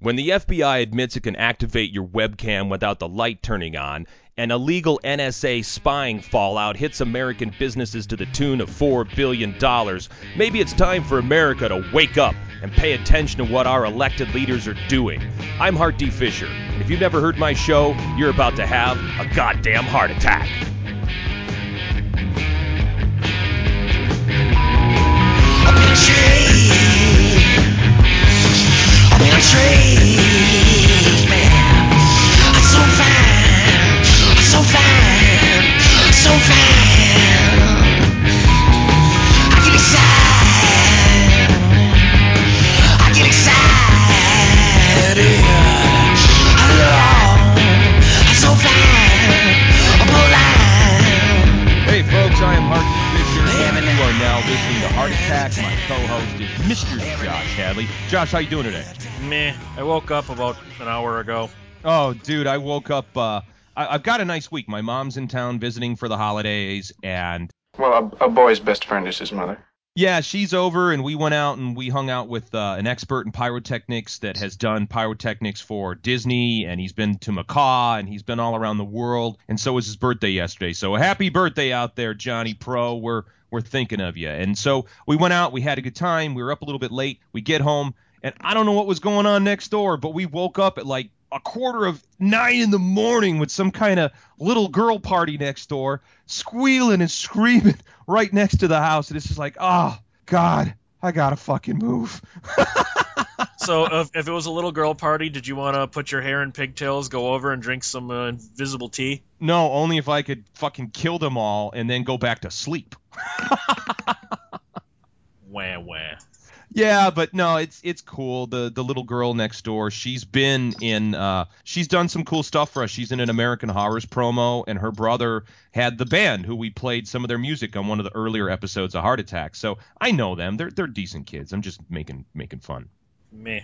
When the FBI admits it can activate your webcam without the light turning on, and illegal NSA spying fallout hits American businesses to the tune of $4 billion, maybe it's time for America to wake up and pay attention to what our elected leaders are doing. I'm Hart D. Fisher, and if you've never heard my show, you're about to have a goddamn heart attack. Hey folks, I am Hart D. Fisher, and you are now listening to Heart Attack. My co-host is Mr. Josh Hadley. Josh, how you doing today? Meh. I woke up about an hour ago. Oh, dude, I woke up. I've got a nice week. My mom's in town visiting for the holidays, and well, a boy's best friend is his mother. Yeah, she's over, and we went out and we hung out with an expert in pyrotechnics that has done pyrotechnics for Disney, and he's been to Macau, and he's been all around the world, and so was his birthday yesterday. So happy birthday out there, Johnny Pro. We're thinking of you. And so we went out, we had a good time, we were up a little bit late, we get home, and I don't know what was going on next door, but we woke up at like 8:45 in the morning with some kind of little girl party next door, squealing and screaming right next to the house. And it's just like, oh, God, I gotta fucking move. So if it was a little girl party, did you want to put your hair in pigtails, go over and drink some invisible tea? No, only if I could fucking kill them all and then go back to sleep. Wah, wah. Yeah, but no, it's cool. The little girl next door, she's been in she's done some cool stuff for us. She's in an American Horrors promo, and her brother had the band who we played some of their music on one of the earlier episodes of Heart Attack. So I know them. They're decent kids. I'm just making fun. Meh.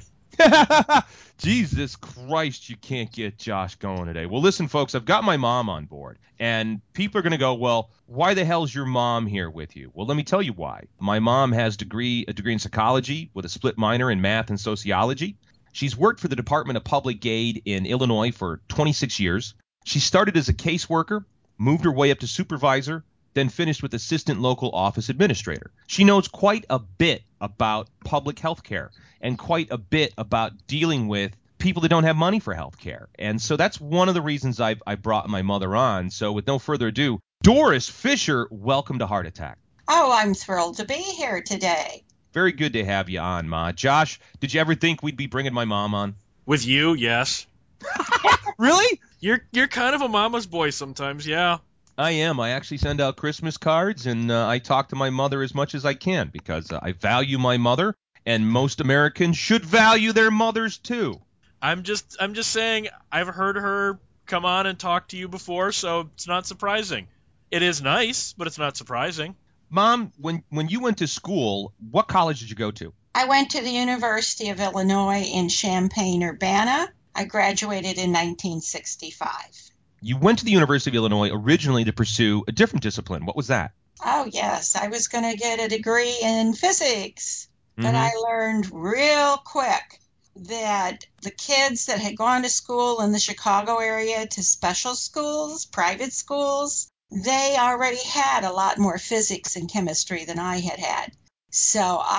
Jesus Christ, you can't get Josh going today. Well, listen, folks, I've got my mom on board, and people are going to go, well, why the hell's your mom here with you? Well, let me tell you why. My mom has a degree in psychology with a split minor in math and sociology. She's worked for the Department of Public Aid in Illinois for 26 years. She started as a caseworker, moved her way up to supervisor, then finished with assistant local office administrator. She knows quite a bit about public health care and quite a bit about dealing with people that don't have money for health care. And so that's one of the reasons I brought my mother on. So with no further ado, Doris Fisher, welcome to Heart Attack. Oh, I'm thrilled to be here today. Very good to have you on, Ma. Josh, did you ever think we'd be bringing my mom on? With you, yes. Really? You're kind of a mama's boy sometimes, yeah. I am. I actually send out Christmas cards, and I talk to my mother as much as I can because I value my mother, and most Americans should value their mothers too. I'm just saying I've heard her come on and talk to you before, so it's not surprising. It is nice, but it's not surprising. Mom, when you went to school, what college did you go to? I went to the University of Illinois in Champaign-Urbana. I graduated in 1965. You went to the University of Illinois originally to pursue a different discipline. What was that? Oh, yes. I was going to get a degree in physics, but I learned real quick that the kids that had gone to school in the Chicago area to special schools, private schools, they already had a lot more physics and chemistry than I had had. So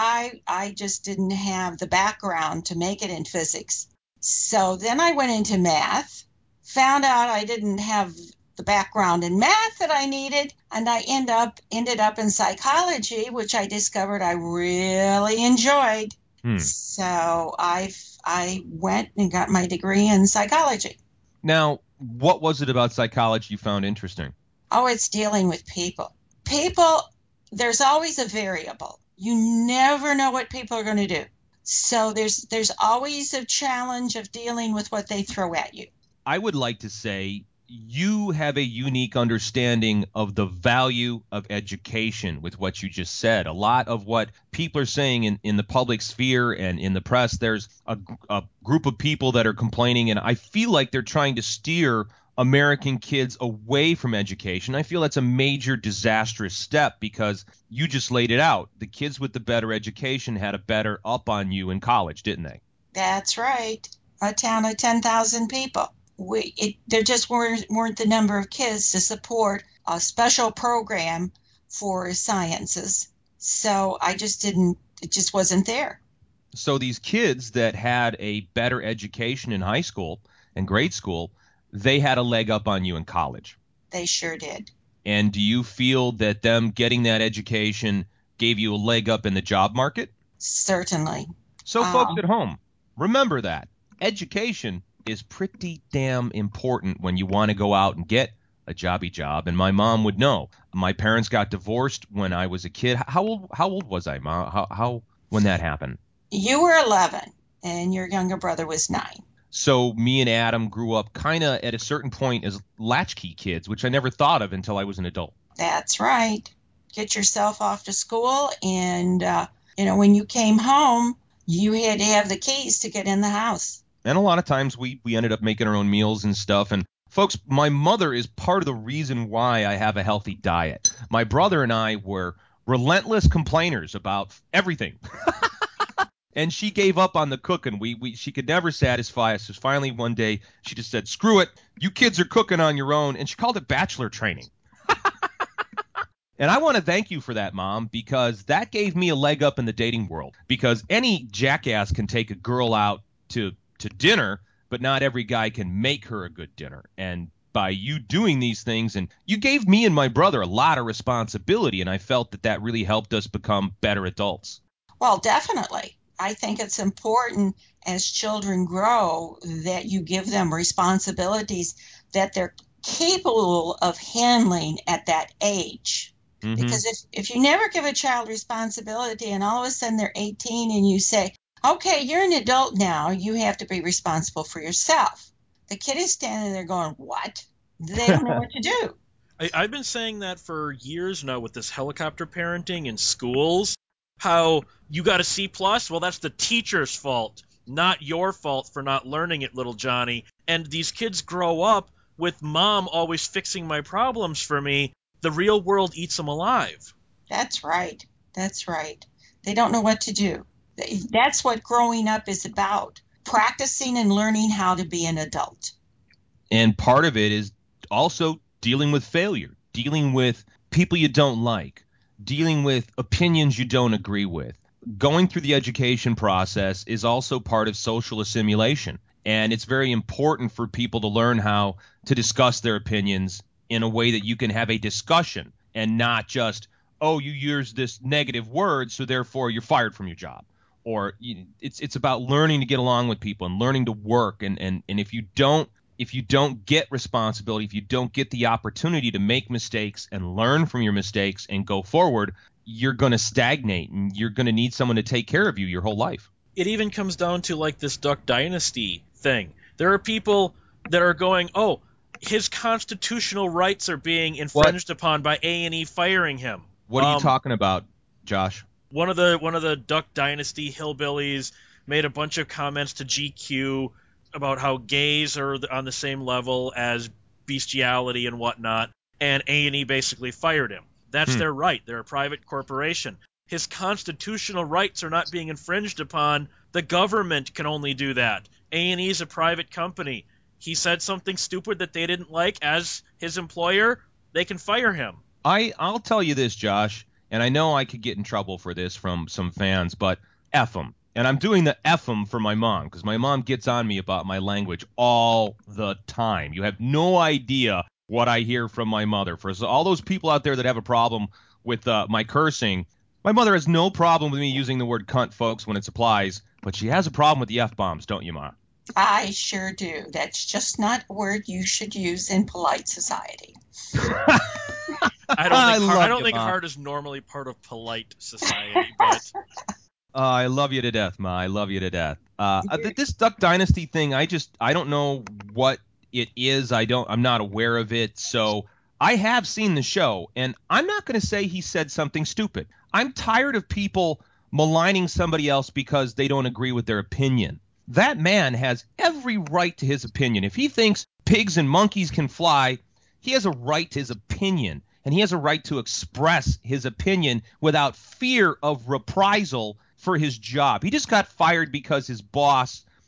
I just didn't have the background to make it in physics. So then I went into math, found out I didn't have the background in math that I needed, and I ended up in psychology, which I discovered I really enjoyed. So I went and got my degree in psychology. Now, what was it about psychology you found interesting? Oh, it's dealing with people. People, there's always a variable. You never know what people are going to do. So there's always a challenge of dealing with what they throw at you. I would like to say you have a unique understanding of the value of education with what you just said. A lot of what people are saying in the public sphere and in the press, there's a group of people that are complaining, and I feel like they're trying to steer American kids away from education. I feel that's a major disastrous step because you just laid it out. The kids with the better education had a better up on you in college, didn't they? That's right. a town of 10,000 people. There just weren't the number of kids to support a special program for sciences. So I just didn't, it just wasn't there. So these kids that had a better education in high school and grade school, they had a leg up on you in college. They sure did. And do you feel that them getting that education gave you a leg up in the job market? Certainly. So folks at home, remember that. Education is pretty damn important when you want to go out and get a jobby job. And my mom would know. My parents got divorced when I was a kid. How old was I, Ma? How when that happened? You were 11 and your younger brother was 9. So me and Adam grew up kind of at a certain point as latchkey kids, which I never thought of until I was an adult. That's right. Get yourself off to school, and when you came home, you had to have the keys to get in the house. And a lot of times we ended up making our own meals and stuff. And folks, my mother is part of the reason why I have a healthy diet. My brother and I were relentless complainers about everything. And she gave up on the cooking. She could never satisfy us. So finally one day she just said, screw it. You kids are cooking on your own. And she called it bachelor training. And I want to thank you for that, Mom, because that gave me a leg up in the dating world. Because any jackass can take a girl out to dinner, but not every guy can make her a good dinner. And by you doing these things, and you gave me and my brother a lot of responsibility, and I felt that really helped us become better adults. Well, definitely. I think it's important as children grow that you give them responsibilities that they're capable of handling at that age. Mm-hmm. Because if you never give a child responsibility and all of a sudden they're 18 and you say, okay, you're an adult now, you have to be responsible for yourself. The kid is standing there going, what? They don't know what to do. I've been saying that for years now with this helicopter parenting in schools. How you got a C+? Well, that's the teacher's fault, not your fault for not learning it, little Johnny. And these kids grow up with mom always fixing my problems for me. The real world eats them alive. That's right. That's right. They don't know what to do. That's what growing up is about, practicing and learning how to be an adult. And part of it is also dealing with failure, dealing with people you don't like, dealing with opinions you don't agree with. Going through the education process is also part of social assimilation. And it's very important for people to learn how to discuss their opinions in a way that you can have a discussion and not just, oh, you use this negative word, so therefore you're fired from your job. Or it's about learning to get along with people and learning to work. And if you don't get responsibility, if you don't get the opportunity to make mistakes and learn from your mistakes and go forward, you're going to stagnate and you're going to need someone to take care of you your whole life. It even comes down to like this Duck Dynasty thing. There are people that are going, oh, his constitutional rights are being infringed upon by A&E firing him. What are you talking about, Josh? One of the Duck Dynasty hillbillies made a bunch of comments to GQ about how gays are on the same level as bestiality and whatnot, and A&E basically fired him. That's their right. They're a private corporation. His constitutional rights are not being infringed upon. The government can only do that. A&E is a private company. He said something stupid that they didn't like as his employer, they can fire him. I'll tell you this, Josh, and I know I could get in trouble for this from some fans, but F them. And I'm doing the F them for my mom because my mom gets on me about my language all the time. You have no idea what I hear from my mother. For all those people out there that have a problem with my cursing, my mother has no problem with me using the word cunt, folks, when it applies, but she has a problem with the F-bombs, don't you, Ma? I sure do. That's just not a word you should use in polite society. I don't think hard is normally part of polite society, but... I love you to death, Ma. I love you to death. This Duck Dynasty thing, I don't know what it is. I'm not aware of it. So I have seen the show, and I'm not going to say he said something stupid. I'm tired of people maligning somebody else because they don't agree with their opinion. That man has every right to his opinion. If he thinks pigs and monkeys can fly, he has a right to his opinion, and he has a right to express his opinion without fear of reprisal for his job. He just got fired because his boss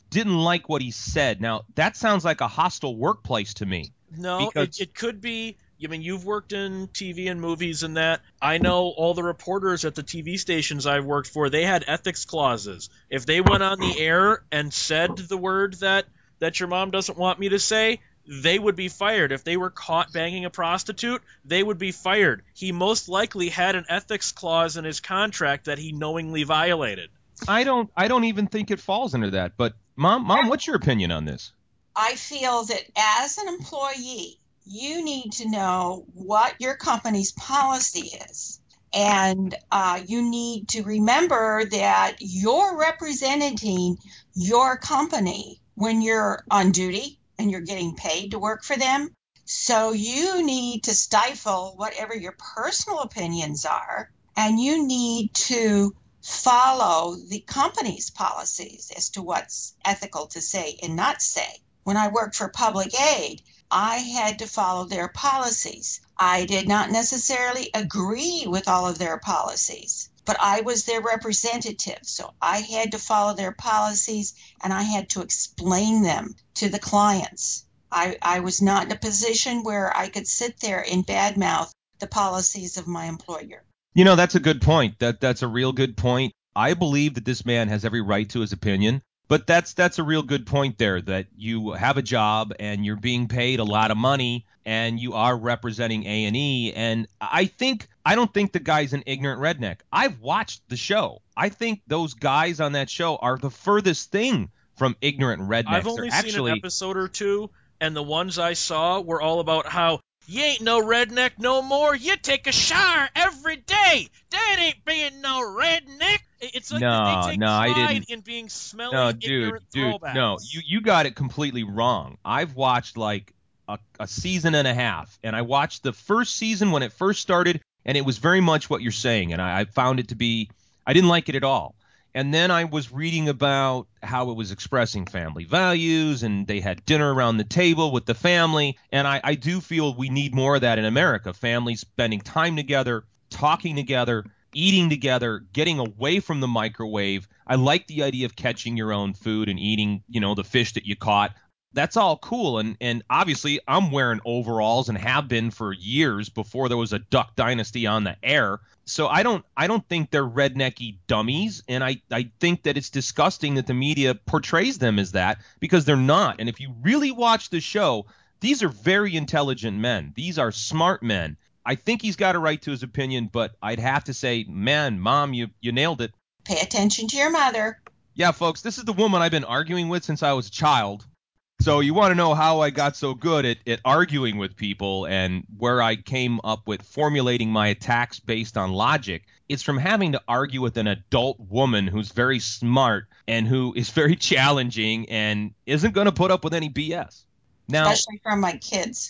didn't like what he said. Now, that sounds like a hostile workplace to me. No, Because it could be. I mean, you've worked in TV and movies and that. I know all the reporters at the TV stations I've worked for, they had ethics clauses. If they went on the air and said the word that your mom doesn't want me to say, they would be fired. If they were caught banging a prostitute, they would be fired. He most likely had an ethics clause in his contract that he knowingly violated. I don't even think it falls under that. But Mom, what's your opinion on this? I feel that as an employee, you need to know what your company's policy is. And you need to remember that you're representing your company when you're on duty and you're getting paid to work for them. So you need to stifle whatever your personal opinions are, and you need to follow the company's policies as to what's ethical to say and not say. When I worked for public aid, I had to follow their policies. I did not necessarily agree with all of their policies, but I was their representative. So I had to follow their policies and I had to explain them to the clients. I was not in a position where I could sit there and badmouth the policies of my employer. You know, that's a good point. That's a real good point. I believe that this man has every right to his opinion. But that's a real good point there, that you have a job and you're being paid a lot of money and you are representing A&E. And I don't think the guy's an ignorant redneck. I've watched the show. I think those guys on that show are the furthest thing from ignorant rednecks. I've only seen an episode or two, and the ones I saw were all about how you ain't no redneck no more. You take a shower every day. That ain't being no redneck. It's like they take pride in being smelly, ignorant throwbacks. No, you got it completely wrong. I've watched like a season and a half, and I watched the first season when it first started, and it was very much what you're saying, and I found it to be, I didn't like it at all. And then I was reading about how it was expressing family values, and they had dinner around the table with the family. And I do feel we need more of that in America. Families spending time together, talking together, eating together, getting away from the microwave. I like the idea of catching your own food and eating, the fish that you caught. That's all cool. And obviously I'm wearing overalls and have been for years before there was a Duck Dynasty on the air. So I don't think they're rednecky dummies, and I think that it's disgusting that the media portrays them as that, because they're not. And if you really watch the show, these are very intelligent men. These are smart men. I think he's got a right to his opinion, but I'd have to say, man, Mom, you nailed it. Pay attention to your mother. Yeah, folks, this is the woman I've been arguing with since I was a child. So you want to know how I got so good at arguing with people and where I came up with formulating my attacks based on logic. It's from having to argue with an adult woman who's very smart and who is very challenging and isn't going to put up with any BS. Now, especially from my kids.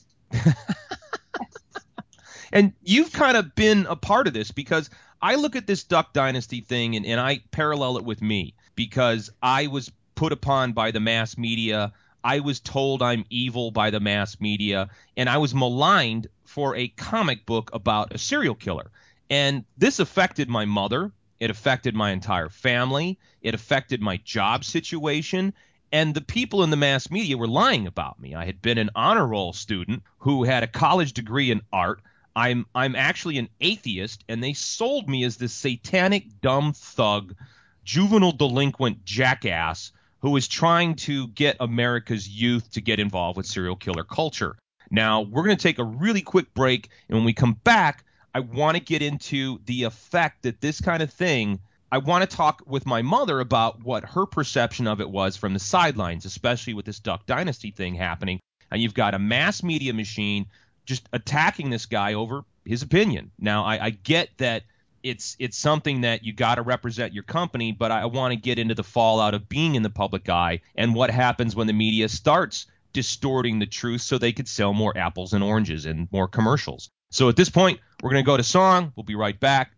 And you've kind of been a part of this, because I look at this Duck Dynasty thing and I parallel it with me, because I was put upon by the mass media. I was told I'm evil by the mass media, and I was maligned for a comic book about a serial killer. And this affected my mother. It affected my entire family. It affected my job situation. And the people in the mass media were lying about me. I had been an honor roll student who had a college degree in art. I'm actually an atheist, and they sold me as this satanic, dumb thug, juvenile delinquent jackass who is trying to get America's youth to get involved with serial killer culture. Now, we're going to take a really quick break, and when we come back, I want to get into the effect that this kind of thing, I want to talk with my mother about what her perception of it was from the sidelines, especially with this Duck Dynasty thing happening. And you've got a mass media machine just attacking this guy over his opinion. Now, I get that it's something that you got to represent your company, but I want to get into the fallout of being in the public eye and what happens when the media starts distorting the truth so they could sell more apples and oranges and more commercials. So at this point, we're going to go to song. We'll be right back.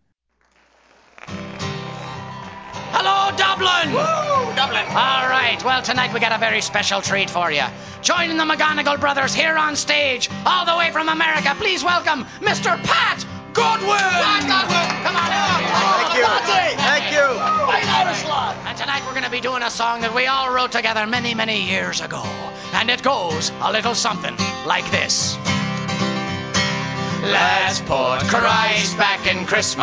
Hello, Dublin! Woo, Dublin! All right, well, tonight we got a very special treat for you. Joining the McGonagall brothers here on stage, all the way from America, please welcome Mr. Pat Goodwin! Pat Goodwin! Come on out. Thank you. And tonight we're going to be doing a song that we all wrote together many, many years ago. And it goes a little something like this. Let's put Christ back in Christmas,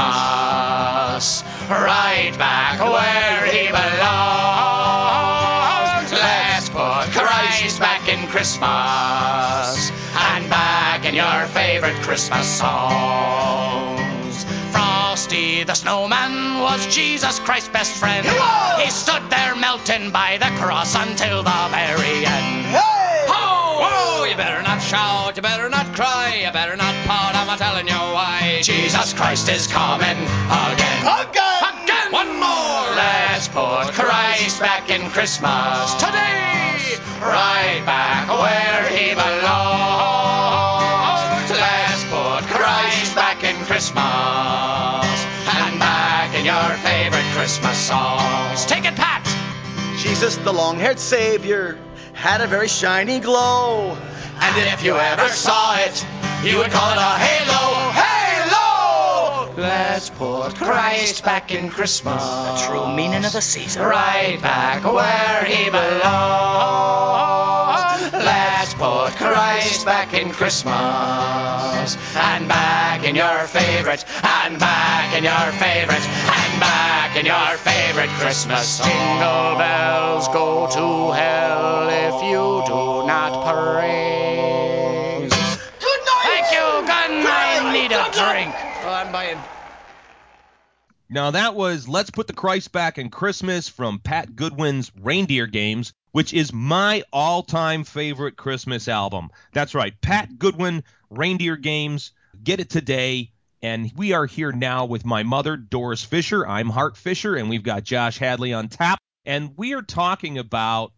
right back where he belongs. Let's put Christ back in Christmas, and back in your favorite Christmas songs. Frosty the Snowman was Jesus Christ's best friend. He stood there melting by the cross until the very end. Whoa! You better not shout, you better not cry, you better not pout, I'm a telling you why. Jesus Christ is coming again. Again! One more! Let's put Christ back in Christmas today, right back where he belongs. Let's put Christ back in Christmas, and back in your favorite Christmas songs. Take it, Pat! Jesus, the long-haired Savior, had a very shiny glow. And if you ever saw it, you would call it a halo. Halo! Let's put Christ back in Christmas, The true meaning of the season. right back where he belongs. Let's put Christ back in Christmas, and back in your favorite, and back in your favorite, and back in your favorite Christmas. Jingle bells go to hell if you do not praise. Good night. Thank you. Good night. I need a drink. Oh, I'm buying. Now that was Let's Put the Christ Back in Christmas from Pat Goodwin's Reindeer Games, which is my all-time favorite Christmas album. That's right, Pat Goodwin, Reindeer Games. Get it today. And we are here now with my mother, Doris Fisher. I'm Hart Fisher, and we've got Josh Hadley on tap. And we were talking about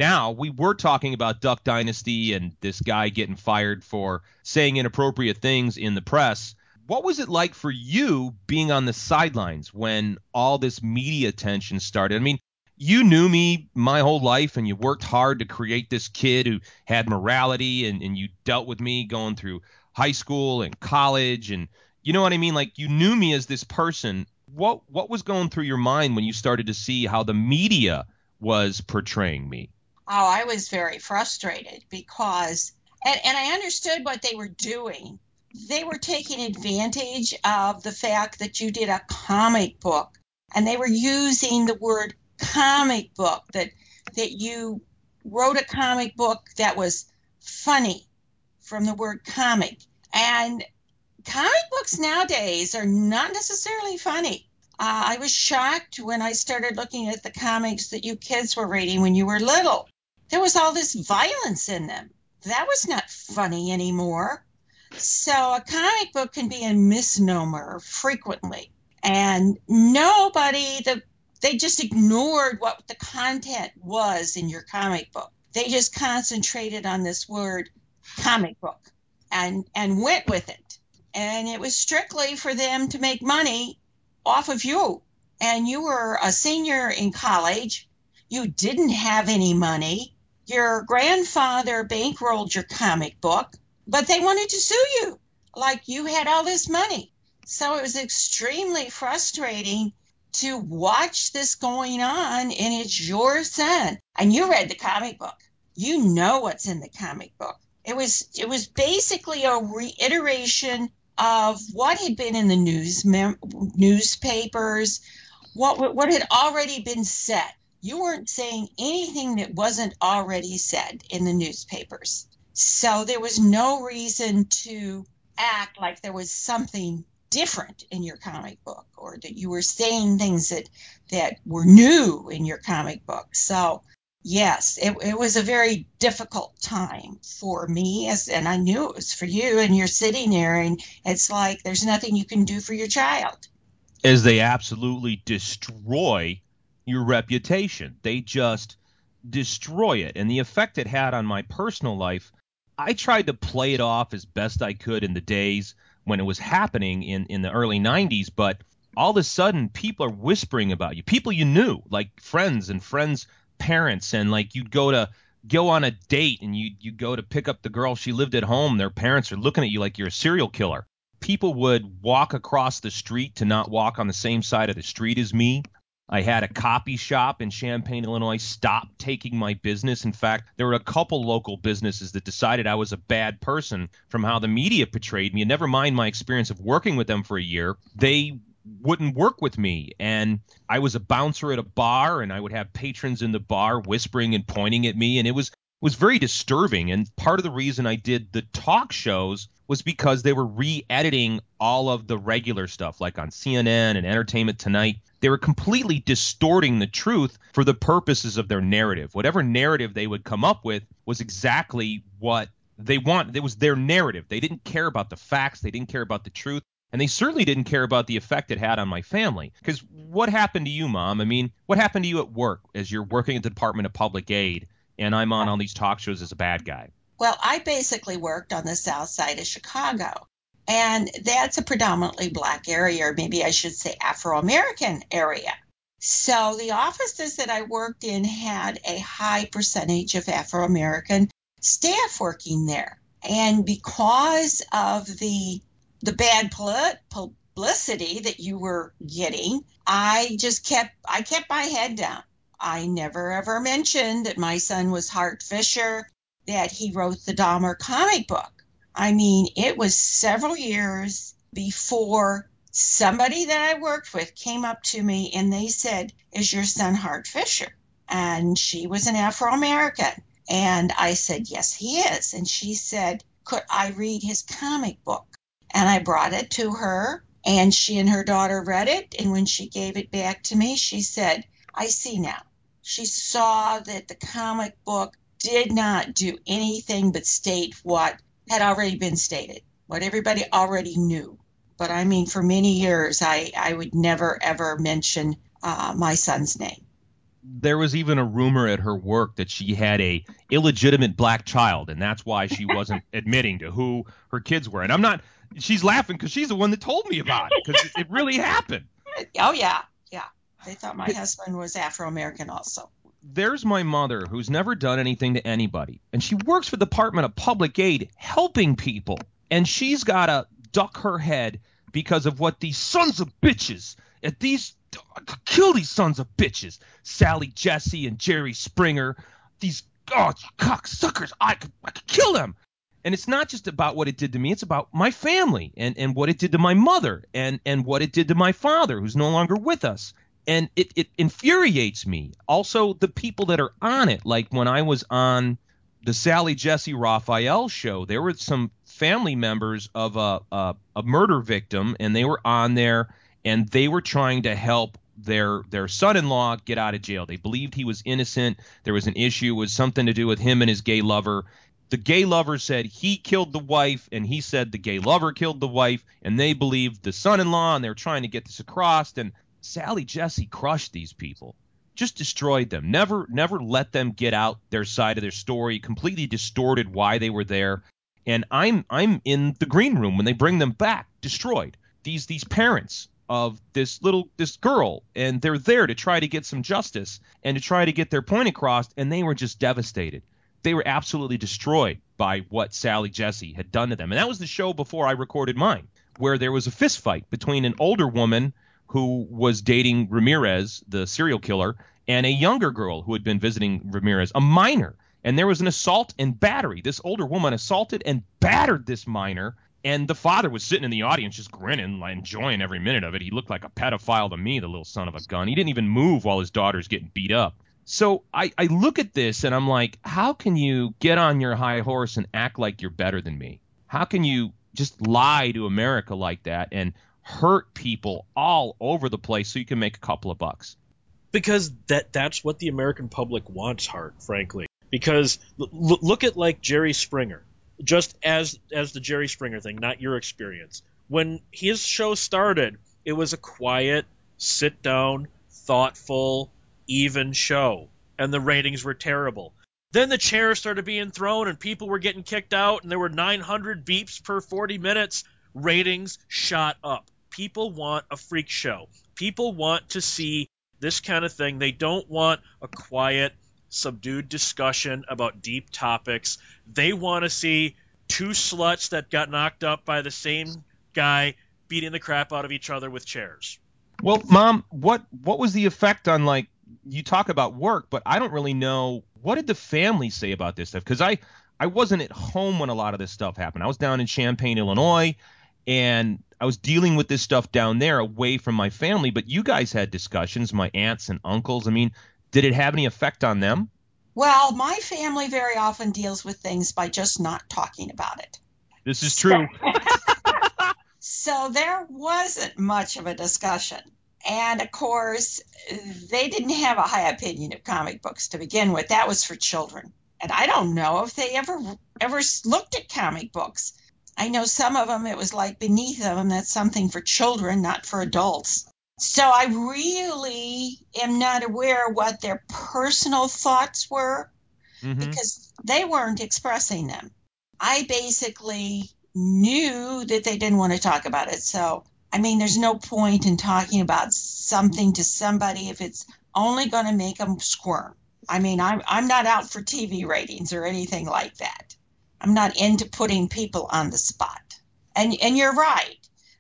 Duck Dynasty and this guy getting fired for saying inappropriate things in the press. What was it like for you being on the sidelines when all this media attention started? I mean, you knew me my whole life, and you worked hard to create this kid who had morality, and you dealt with me going through high school and college, and you know what I mean? Like, you knew me as this person. What was going through your mind when you started to see how the media was portraying me? Oh, I was very frustrated because, and I understood what they were doing. They were taking advantage of the fact that you did a comic book, and they were using the word comic book, that you wrote a comic book that was funny from the word comic. And comic books nowadays are not necessarily funny. I was shocked when I started looking at the comics that you kids were reading when you were little. There was all this violence in them. That was not funny anymore. So a comic book can be a misnomer frequently. And they just ignored what the content was in your comic book. They just concentrated on this word comic book and went with it. And it was strictly for them to make money off of you. And you were a senior in college. You didn't have any money. Your grandfather bankrolled your comic book, but they wanted to sue you like you had all this money. So it was extremely frustrating to watch this going on, and it's your son. And you read the comic book. You know what's in the comic book. It was basically a reiteration of what had been in the newspapers, what had already been said. You weren't saying anything that wasn't already said in the newspapers. So there was no reason to act like there was something different in your comic book, or that you were saying things that were new in your comic book. So yes, it was a very difficult time for me, and I knew it was for you, and you're sitting there and it's like there's nothing you can do for your child. As they absolutely destroy your reputation. They just destroy it. And the effect it had on my personal life, I tried to play it off as best I could in the days when it was happening in the early 90s, but all of a sudden people are whispering about you. People you knew, like friends and friends' parents, and like you'd go on a date and you go to pick up the girl, she lived at home, their parents are looking at you like you're a serial killer. people would walk across the street to not walk on the same side of the street as me. I had a copy shop in Champaign, Illinois, stop taking my business. In fact, there were a couple local businesses that decided I was a bad person from how the media portrayed me. And never mind my experience of working with them for a year, they wouldn't work with me. And I was a bouncer at a bar, and I would have patrons in the bar whispering and pointing at me. And it was very disturbing. And part of the reason I did the talk shows was because they were re-editing all of the regular stuff, like on CNN and Entertainment Tonight. They were completely distorting the truth for the purposes of their narrative. Whatever narrative they would come up with was exactly what they want. It was their narrative. They didn't care about the facts. They didn't care about the truth. And they certainly didn't care about the effect it had on my family. Because what happened to you, Mom? I mean, what happened to you at work as you're working at the Department of Public Aid and I'm on all these talk shows as a bad guy? Well, I basically worked on the south side of Chicago, and that's a predominantly black area, or maybe I should say Afro-American area. So the offices that I worked in had a high percentage of Afro-American staff working there. And because of the bad publicity that you were getting, I kept my head down. I never ever mentioned that my son was Hart Fisher, that he wrote the Dahmer comic book. I mean, it was several years before somebody that I worked with came up to me and they said, "Is your son Hart Fisher?" And she was an Afro-American. And I said, "Yes, he is." And she said, "Could I read his comic book?" And I brought it to her, and she and her daughter read it. And when she gave it back to me, she said, "I see now." She saw that the comic book did not do anything but state what had already been stated, what everybody already knew. But I mean, for many years, I would never, ever mention my son's name. There was even a rumor at her work that she had a illegitimate black child, and that's why she wasn't admitting to who her kids were. And she's laughing because she's the one that told me about it, because it really happened. Oh, yeah. They thought my husband was Afro-American also. There's my mother, who's never done anything to anybody, and she works for the Department of Public Aid helping people, and she's got to duck her head because of what these sons of bitches kill these sons of bitches, Sally Jesse and Jerry Springer, these cocksuckers, I could kill them. And it's not just about what it did to me, it's about my family and what it did to my mother and what it did to my father, who's no longer with us. And it infuriates me. Also, the people that are on it, like when I was on the Sally Jesse Raphael show, there were some family members of a murder victim, and they were on there, and they were trying to help their son-in-law get out of jail. They believed he was innocent. There was an issue with something to do with him and his gay lover. The gay lover said he killed the wife, and he said the gay lover killed the wife, and they believed the son-in-law, and they were trying to get this across. And Sally Jesse crushed these people, just destroyed them, never let them get out their side of their story, completely distorted why they were there. And I'm in the green room when they bring them back, destroyed. These parents of this girl, and they're there to try to get some justice and to try to get their point across, and they were just devastated. They were absolutely destroyed by what Sally Jesse had done to them. And that was the show before I recorded mine, where there was a fist fight between an older woman who was dating Ramirez, the serial killer, and a younger girl who had been visiting Ramirez, a minor. And there was an assault and battery. This older woman assaulted and battered this minor, and the father was sitting in the audience just grinning, like, enjoying every minute of it. He looked like a pedophile to me, the little son of a gun. He didn't even move while his daughter's getting beat up. So I look at this, and I'm like, how can you get on your high horse and act like you're better than me? How can you just lie to America like that and hurt people all over the place so you can make a couple of bucks? Because that's what the American public wants, Hart, frankly. Because look at like Jerry Springer, just as the Jerry Springer thing, not your experience. When his show started, it was a quiet, sit down, thoughtful, even show, and the ratings were terrible. Then the chairs started being thrown and people were getting kicked out, and there were 900 beeps per 40 minutes. Ratings shot up. People want a freak show. People want to see this kind of thing. They don't want a quiet, subdued discussion about deep topics. They want to see two sluts that got knocked up by the same guy beating the crap out of each other with chairs. Well, Mom, what was the effect on, like, you talk about work, but I don't really know, what did the family say about this stuff? Because I wasn't at home when a lot of this stuff happened. I was down in Champaign, Illinois, and I was dealing with this stuff down there away from my family. But you guys had discussions, my aunts and uncles. I mean, did it have any effect on them? Well, my family very often deals with things by just not talking about it. This is true. So there wasn't much of a discussion. And of course, they didn't have a high opinion of comic books to begin with. That was for children. And I don't know if they ever looked at comic books. I know some of them, it was like beneath them, that's something for children, not for adults. So I really am not aware what their personal thoughts were because they weren't expressing them. I basically knew that they didn't want to talk about it. So, I mean, there's no point in talking about something to somebody if it's only going to make them squirm. I mean, I'm not out for TV ratings or anything like that. I'm not into putting people on the spot. And you're right,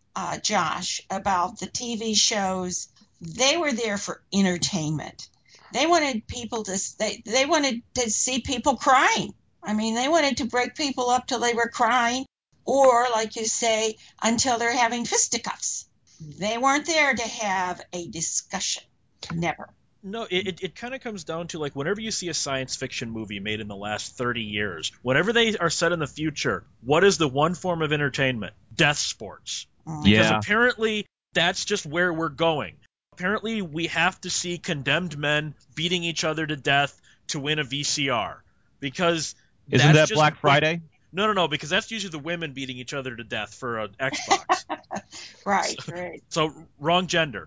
Josh, about the TV shows. They were there for entertainment. They wanted people to they wanted to see people crying. I mean, they wanted to break people up till they were crying, or like you say, until they're having fisticuffs. They weren't there to have a discussion. Never. No, it kind of comes down to, like, whenever you see a science fiction movie made in the last 30 years, whenever they are set in the future, what is the one form of entertainment? Death sports. Because apparently that's just where we're going. Apparently we have to see condemned men beating each other to death to win a VCR. Because Isn't that Black Friday? No, because that's usually the women beating each other to death for an Xbox. Right. So wrong gender.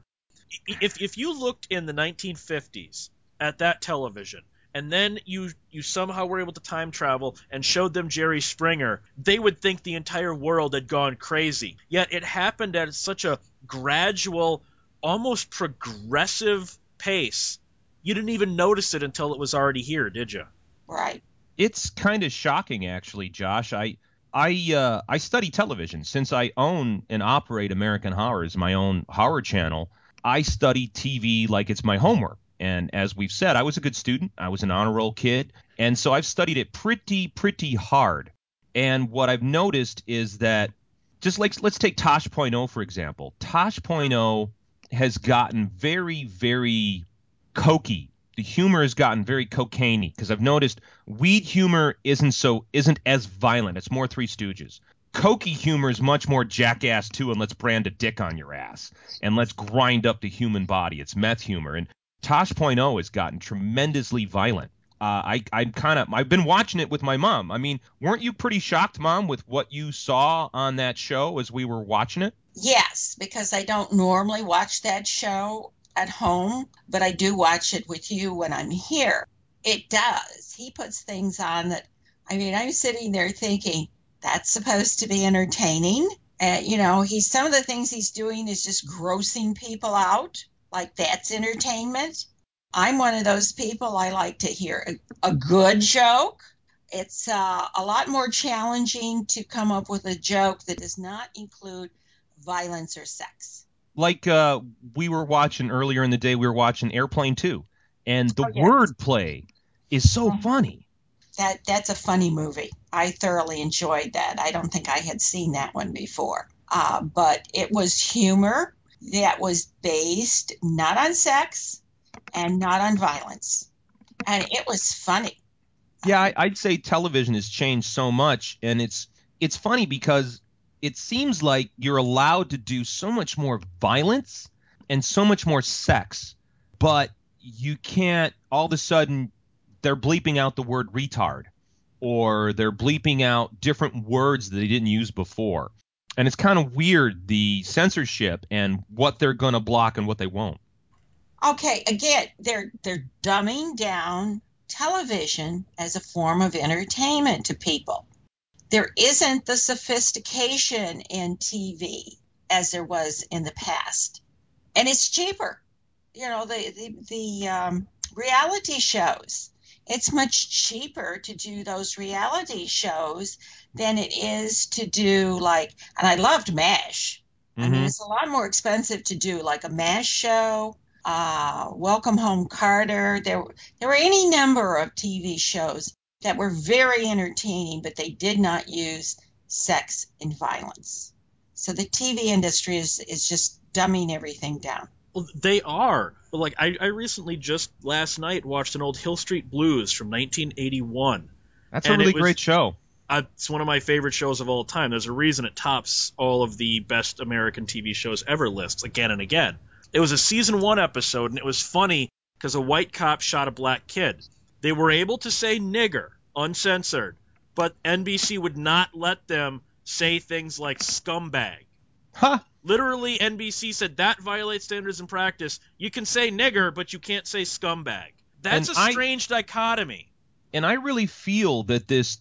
If you looked in the 1950s at that television, and then you somehow were able to time travel and showed them Jerry Springer, they would think the entire world had gone crazy. Yet it happened at such a gradual, almost progressive pace. You didn't even notice it until it was already here, did you? Right. It's kind of shocking, actually, Josh. I study television. Since I own and operate American Horror as my own horror channel, I study TV like it's my homework. And as we've said, I was a good student. I was an honor roll kid. And so I've studied it pretty hard. And what I've noticed is that, just like, let's take Tosh Point oh, for example. Tosh Point oh has gotten very cokey. The humor has gotten very cocaine-y because I've noticed weed humor isn't as violent. It's more Three Stooges. Cokey humor is much more Jackass 2 and let's brand a dick on your ass and let's grind up the human body. It's meth humor. And Tosh Point oh has gotten tremendously violent. I've been watching it with my mom. I mean, weren't you pretty shocked, Mom, with what you saw on that show as we were watching it? Yes, because I don't normally watch that show at home, but I do watch it with you when I'm here. It does. He puts things on that, I mean, I'm sitting there thinking, that's supposed to be entertaining. Some of the things he's doing is just grossing people out. Like, that's entertainment. I'm one of those people. I like to hear a good joke. It's a lot more challenging to come up with a joke that does not include violence or sex. Like we were watching earlier in the day, we were watching Airplane 2, and the yes. wordplay is so funny. That's a funny movie. I thoroughly enjoyed that. I don't think I had seen that one before. But it was humor that was based not on sex and not on violence. And it was funny. Yeah, I'd say television has changed so much, and it's funny because it seems like you're allowed to do so much more violence and so much more sex, but you can't, all of a sudden, they're bleeping out the word retard, or they're bleeping out different words that they didn't use before. And it's kind of weird, the censorship and what they're going to block and what they won't. Okay, again, they're dumbing down television as a form of entertainment to people. There isn't the sophistication in TV as there was in the past. And it's cheaper. The reality shows, it's much cheaper to do those reality shows than it is to do and I loved MASH. I mean, it's a lot more expensive to do like a MASH show, Welcome Home Carter. There were any number of TV shows that were very entertaining, but they did not use sex and violence. So the TV industry is just dumbing everything down. Well, they are. Like, I recently just last night watched an old Hill Street Blues from 1981. That's a really great show. It's one of my favorite shows of all time. There's a reason it tops all of the best American TV shows ever lists again and again. It was a season 1 episode, and it was funny because a white cop shot a black kid. They were able to say nigger, uncensored, but NBC would not let them say things like scumbag. Huh? Literally, NBC said that violates standards and practice. You can say nigger, but you can't say scumbag. That's a strange dichotomy. And I really feel that this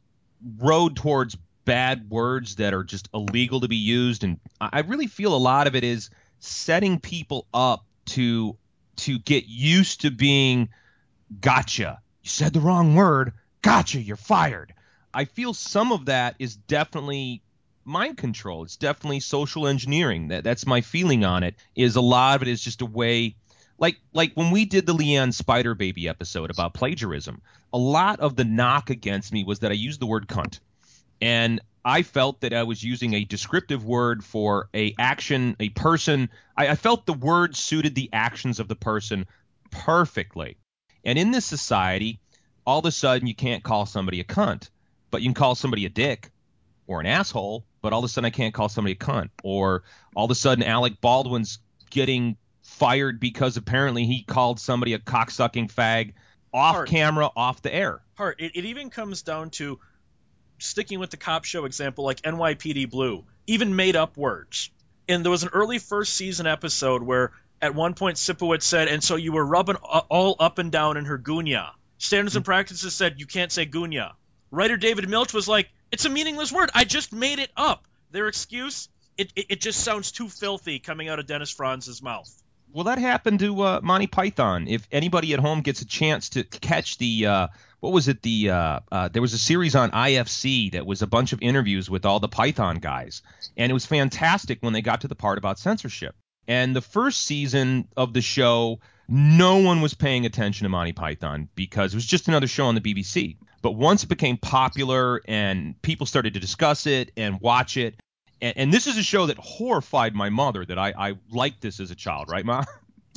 road towards bad words that are just illegal to be used, and I really feel a lot of it is setting people up to get used to being gotcha. You said the wrong word. Gotcha. You're fired. I feel some of that is definitely mind control. It's definitely social engineering. That's my feeling on it. Is a lot of it is just a way, like when we did the Leanne Spider Baby episode about plagiarism, a lot of the knock against me was that I used the word cunt, and I felt that I was using a descriptive word for a action, a person. I felt the word suited the actions of the person perfectly. And in this society, all of a sudden you can't call somebody a cunt, but you can call somebody a dick or an asshole, but all of a sudden I can't call somebody a cunt. Or all of a sudden Alec Baldwin's getting fired because apparently he called somebody a cocksucking fag off camera, off the air. It even comes down to, sticking with the cop show example, like NYPD Blue, even made up words. And there was an early first season episode where at one point Sipowicz said, and so you were rubbing all up and down in her gunya. Standards and practices said you can't say gunya. Writer David Milch was like, it's a meaningless word. I just made it up. Their excuse, it just sounds too filthy coming out of Dennis Franz's mouth. Well, that happened to Monty Python. If anybody at home gets a chance to catch the what was it? There was a series on IFC that was a bunch of interviews with all the Python guys, and it was fantastic when they got to the part about censorship. And the first season of the show, no one was paying attention to Monty Python because it was just another show on the BBC. But once it became popular and people started to discuss it and watch it, and this is a show that horrified my mother that I liked this as a child, right, Ma?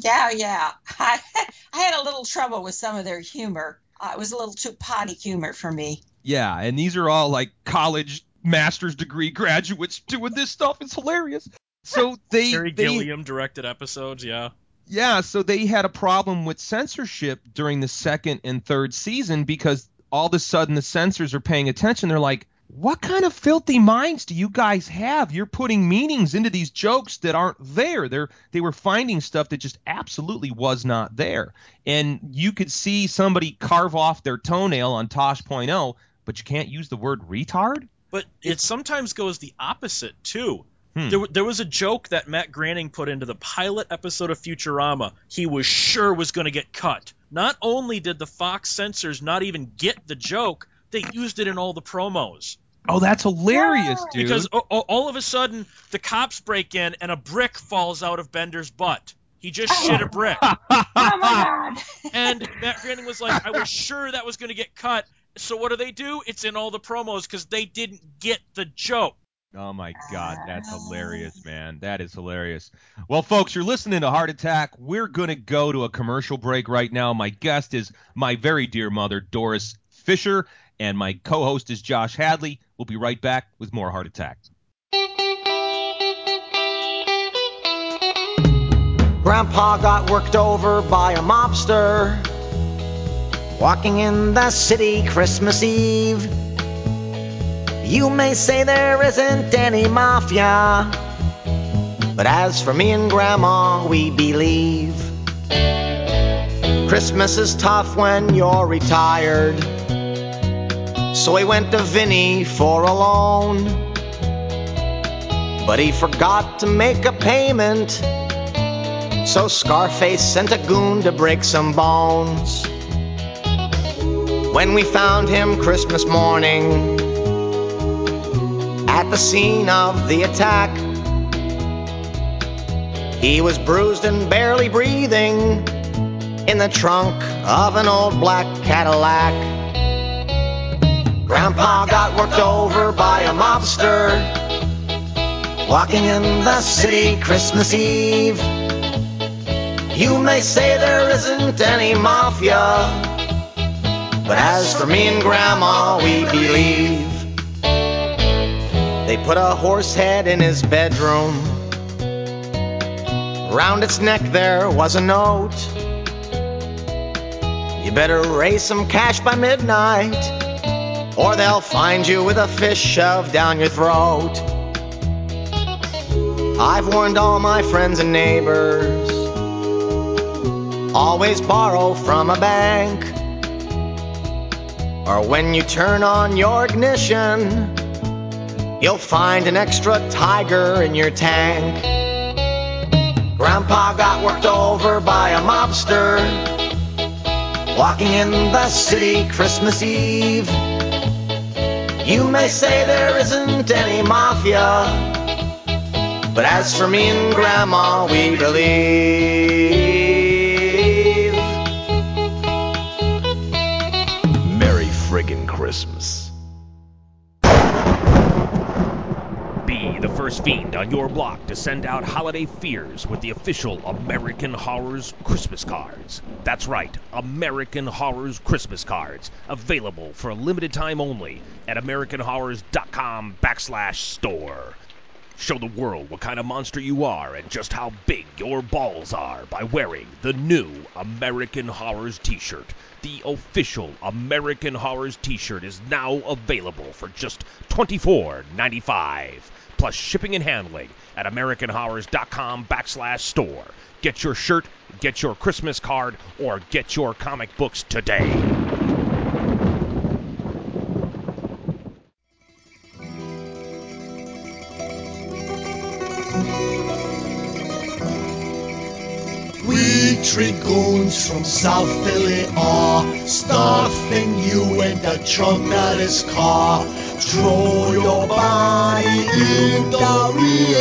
Yeah. I had a little trouble with some of their humor. It was a little too potty humor for me. Yeah, and these are all like college master's degree graduates doing this stuff. It's hilarious. So Terry Gilliam directed episodes, yeah. Yeah, so they had a problem with censorship during the second and third season because all of a sudden the censors are paying attention. They're like, what kind of filthy minds do you guys have? You're putting meanings into these jokes that aren't there. They were finding stuff that just absolutely was not there. And you could see somebody carve off their toenail on Tosh.0, but you can't use the word retard? But it sometimes goes the opposite, too. There was a joke that Matt Groening put into the pilot episode of Futurama he was sure was going to get cut. Not only did the Fox censors not even get the joke, they used it in all the promos. Oh, that's hilarious, dude. Because all of a sudden, the cops break in and a brick falls out of Bender's butt. He just shit a brick. Oh, my God. And Matt Groening was like, I was sure that was going to get cut. So what do? It's in all the promos because they didn't get the joke. Oh, my God. That's hilarious, man. That is hilarious. Well, folks, you're listening to Heart Attack. We're going to go to a commercial break right now. My guest is my very dear mother, Doris Fisher, and my co-host is Josh Hadley. We'll be right back with more Heart Attack. Grandpa got worked over by a mobster walking in the city Christmas Eve. You may say there isn't any mafia, but as for me and Grandma, we believe Christmas is tough when you're retired. So he went to Vinny for a loan, but he forgot to make a payment. So Scarface sent a goon to break some bones. when we found him Christmas morning at the scene of the attack. He was bruised and barely breathing in the trunk of an old black Cadillac. Grandpa got worked over by a mobster walking in the city Christmas Eve. You may say there isn't any mafia, but as for me and Grandma, we believe. They put a horse head in his bedroom. Round its neck there was a note. You better raise some cash by midnight, or they'll find you with a fish shoved down your throat. I've warned all my friends and neighbors, always borrow from a bank, or when you turn on your ignition, you'll find an extra tiger in your tank. Grandpa got worked over by a mobster walking in the city Christmas Eve. You may say there isn't any mafia, but as for me and Grandma, we believe. Merry friggin' Christmas. Be the first fiend on your block to send out holiday fears with the official American Horrors Christmas cards. That's right, American Horrors Christmas cards, available for a limited time only at AmericanHorrors.com/store. Show the world what kind of monster you are and just how big your balls are by wearing the new American Horrors t-shirt. The official American Horrors t-shirt is now available for just $24.95. Plus shipping and handling at AmericanHorrors.com/store. Get your shirt, get your Christmas card, or get your comic books today. We three goons from South Philly are stuffing you in the trunk of this car. Throw your body in the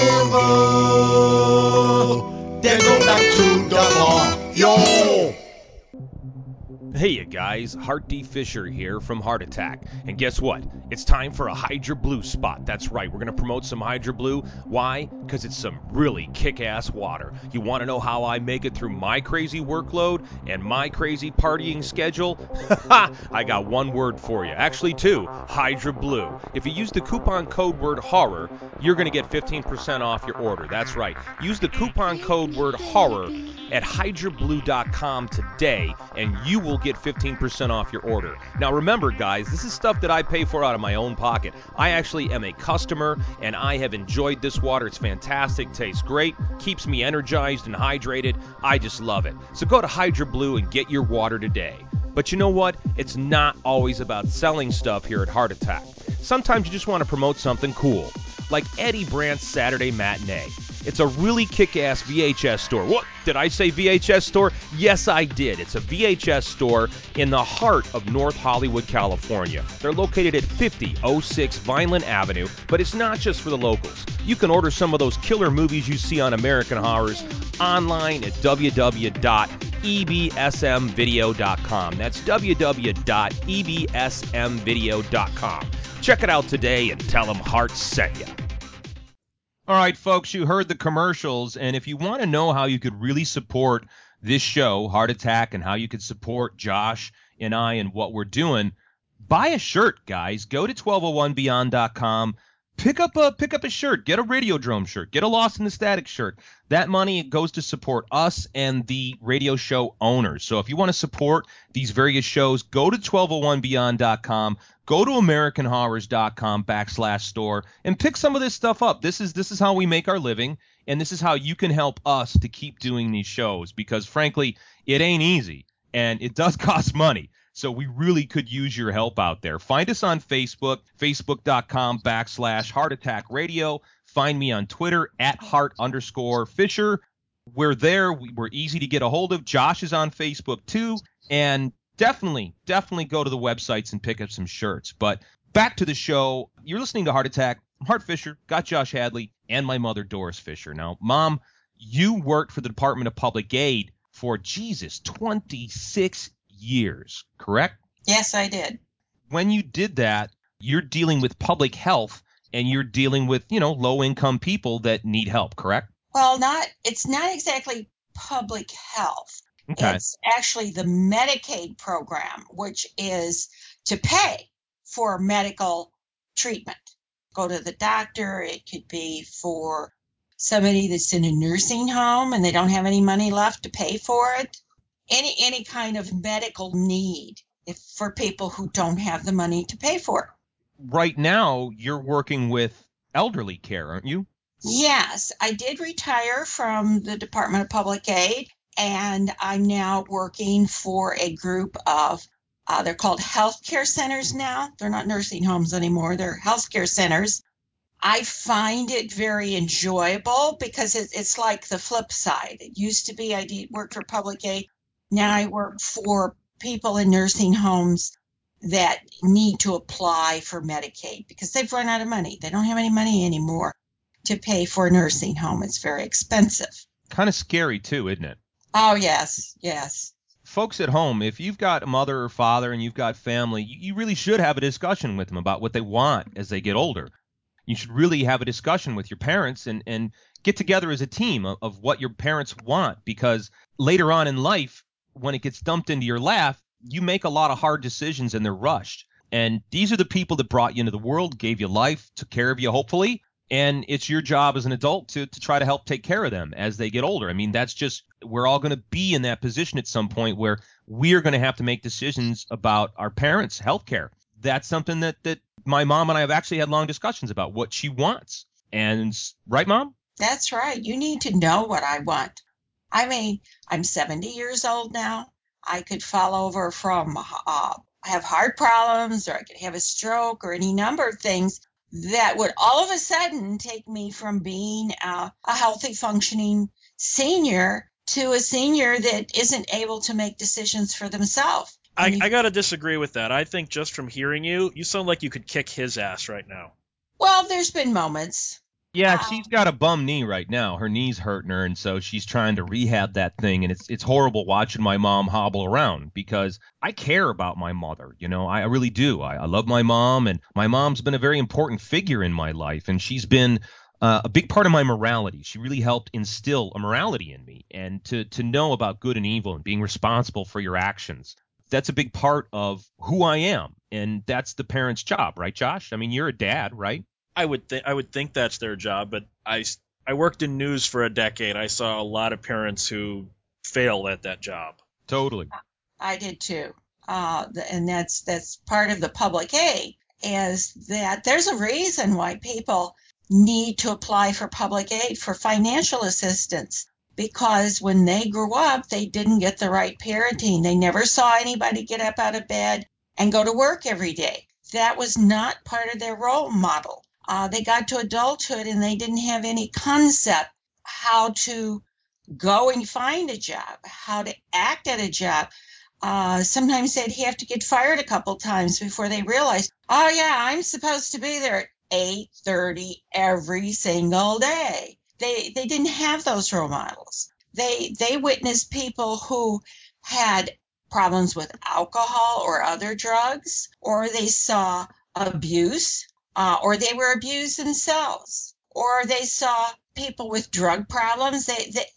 river, then go back to the bar. Yo! Hey you guys, Hart D. Fisher here from Heart Attack. And guess what? It's time for a Hydra Blue spot. That's right, we're going to promote some Hydra Blue. Why? Because it's some really kick-ass water. You want to know how I make it through my crazy workload and my crazy partying schedule? I got one word for you. Actually two, Hydra Blue. If you use the coupon code word HORROR, you're going to get 15% off your order. That's right. Use the coupon code word HORROR at hydrablue.com today, and you will get 15% off your order. Now remember, guys, this is stuff that I pay for out of my own pocket. I actually am a customer, and I have enjoyed this water. It's fantastic, tastes great, keeps me energized and hydrated. I just love it. So go to Hydra Blue and get your water today. But you know what? It's not always about selling stuff here at Heart Attack. Sometimes you just want to promote something cool, like Eddie Brandt's Saturday Matinee. It's a really kick-ass VHS store. What? Did I say VHS store? Yes, I did. It's a VHS store in the heart of North Hollywood, California. They're located at 5006 Vineland Avenue, but it's not just for the locals. You can order some of those killer movies you see on American Horrors online at www.ebsmvideo.com. That's www.ebsmvideo.com. Check it out today and tell them Hart sent you. All right, folks, you heard the commercials, and if you want to know how you could really support this show, Heart Attack, and how you could support Josh and I and what we're doing, buy a shirt, guys. Go to 1201beyond.com. Pick up a shirt. Get a Radiodrome shirt. Get a Lost in the Static shirt. That money goes to support us and the radio show owners. So if you want to support these various shows, go to 1201beyond.com. Go to AmericanHorrors.com/store and pick some of this stuff up. This is how we make our living, and this is how you can help us to keep doing these shows, because frankly, it ain't easy and it does cost money. So we really could use your help out there. Find us on Facebook, facebook.com/Heart Attack Radio. Find me on Twitter at Heart_Fisher. We're there. We're easy to get a hold of. Josh is on Facebook too. And definitely go to the websites and pick up some shirts. But back to the show. You're listening to Heart Attack. I'm Hart Fisher, got Josh Hadley, and my mother, Doris Fisher. Now, Mom, you worked for the Department of Public Aid for, 26 years, correct? Yes, I did. When you did that, you're dealing with public health, and you're dealing with, low-income people that need help, correct? Well, it's not exactly public health. Okay. It's actually the Medicaid program, which is to pay for medical treatment. Go to the doctor. It could be for somebody that's in a nursing home and they don't have any money left to pay for it. Any kind of medical need for people who don't have the money to pay for it. Right now, you're working with elderly care, aren't you? Yes, I did retire from the Department of Public Aid, and I'm now working for a group of, they're called healthcare centers now. They're not nursing homes anymore. They're healthcare centers. I find it very enjoyable because it's like the flip side. It used to be I worked for public aid. Now I work for people in nursing homes that need to apply for Medicaid because they've run out of money. They don't have any money anymore to pay for a nursing home. It's very expensive. Kind of scary, too, isn't it? Oh, yes. Folks at home, if you've got a mother or father and you've got family, you really should have a discussion with them about what they want as they get older. You should really have a discussion with your parents and get together as a team of what your parents want, because later on in life, when it gets dumped into your lap, you make a lot of hard decisions and they're rushed. And these are the people that brought you into the world, gave you life, took care of you, hopefully. And it's your job as an adult to try to help take care of them as they get older. I mean, that's just, we're all going to be in that position at some point where we're going to have to make decisions about our parents' health care. That's something that my mom and I have actually had long discussions about what she wants. And right, Mom? That's right. You need to know what I want. I mean, I'm 70 years old now. I could fall over from have heart problems, or I could have a stroke, or any number of things that would all of a sudden take me from being a healthy, functioning senior to a senior that isn't able to make decisions for themselves. I got to disagree with that. I think just from hearing you sound like you could kick his ass right now. Well, there's been moments. Yeah, she's got a bum knee right now. Her knee's hurting her, and so she's trying to rehab that thing, and it's horrible watching my mom hobble around because I care about my mother. I really do. I love my mom, and my mom's been a very important figure in my life, and she's been a big part of my morality. She really helped instill a morality in me, and to know about good and evil and being responsible for your actions. That's a big part of who I am, and that's the parent's job, right, Josh? I mean, you're a dad, right? I would think that's their job, but I worked in news for a decade. I saw a lot of parents who fail at that job. Totally. I did too. And that's part of the public aid, is that there's a reason why people need to apply for public aid for financial assistance, because when they grew up, they didn't get the right parenting. They never saw anybody get up out of bed and go to work every day. That was not part of their role model. They got to adulthood and they didn't have any concept how to go and find a job, how to act at a job. Sometimes they'd have to get fired a couple times before they realized, oh yeah, I'm supposed to be there at 8:30 every single day. They didn't have those role models. They witnessed people who had problems with alcohol or other drugs, or they saw abuse, or they were abused themselves, or they saw people with drug problems,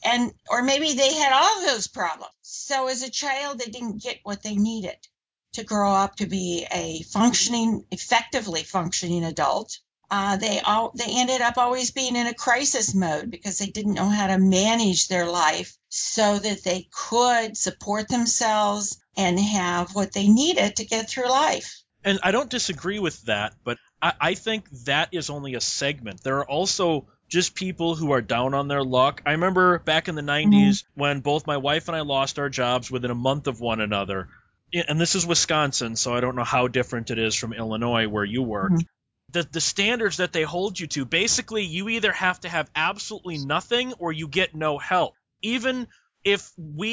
or maybe they had all of those problems. So as a child, they didn't get what they needed to grow up to be a effectively functioning adult. They ended up always being in a crisis mode because they didn't know how to manage their life so that they could support themselves and have what they needed to get through life. And I don't disagree with that, but I think that is only a segment. There are also just people who are down on their luck. I remember back in the 90s when both my wife and I lost our jobs within a month of one another. And this is Wisconsin, so I don't know how different it is from Illinois where you work. The standards that they hold you to, basically you either have to have absolutely nothing or you get no help. Even if we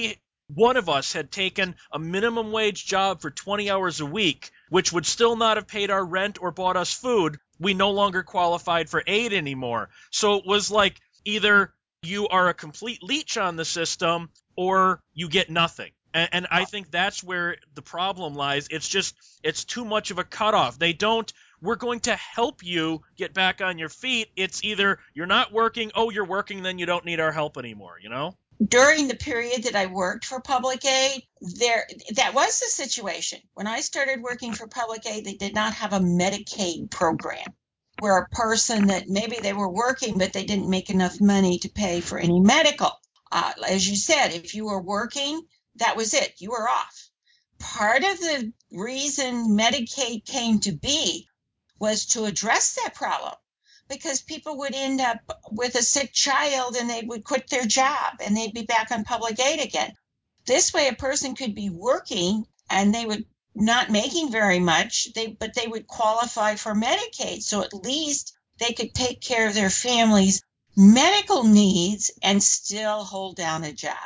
one of us had taken a minimum wage job for 20 hours a week, which would still not have paid our rent or bought us food, we no longer qualified for aid anymore. So it was like either you are a complete leech on the system or you get nothing. And I think that's where the problem lies. It's too much of a cutoff. We're going to help you get back on your feet. It's either you're not working, you're working, then you don't need our help anymore, you know? During the period that I worked for public aid, that was the situation. When I started working for public aid, they did not have a Medicaid program where a person that maybe they were working, but they didn't make enough money to pay for any medical. As you said, if you were working, that was it. You were off. Part of the reason Medicaid came to be was to address that problem, because people would end up with a sick child and they would quit their job and they'd be back on public aid again. This way, a person could be working and they would not making very much, but they would qualify for Medicaid. So at least they could take care of their family's medical needs and still hold down a job.